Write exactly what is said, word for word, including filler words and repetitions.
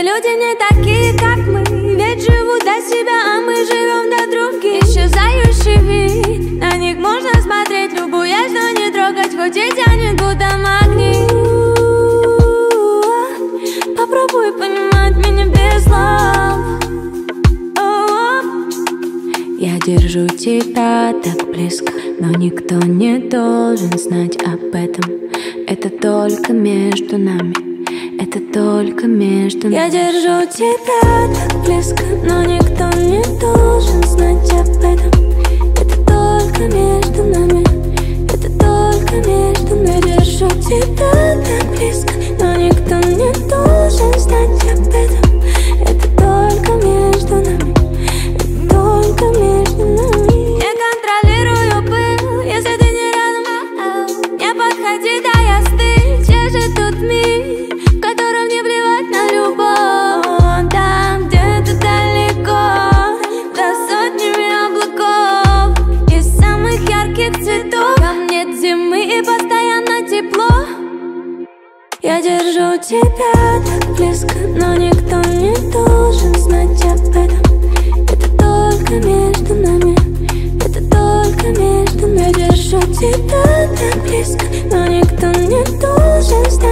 люди не такие, как мы, ведь живут до себя, а мы живем до других. Исчезающий вид, на них можно смотреть, любуясь, но не трогать, хоть и тянет будто магнит. Попробуй понимать меня без слов. Я держу тебя так близко, но никто не должен знать об этом. Это только между нами, это только между нами. Я держу тебя так близко, но никто не должен знать об этом. Это только между нами, это только между нами. Я держу тебя так близко, но никто не должен знать об этом. Это только между нами, это только между нами. Я контролирую пыл, если ты не рядом. Не подходи, дай остыть. Где же тут мир, в котором не плевать на любовь? Там где-то далеко, за сотнями облаков, из самых ярких цветов. Там нет зимы и постоянно тепло. Я держу тебя так близко, но никто не должен знать об этом. Это только между нами, это только между нами. Я держу тебя так близко, но никто не должен знать.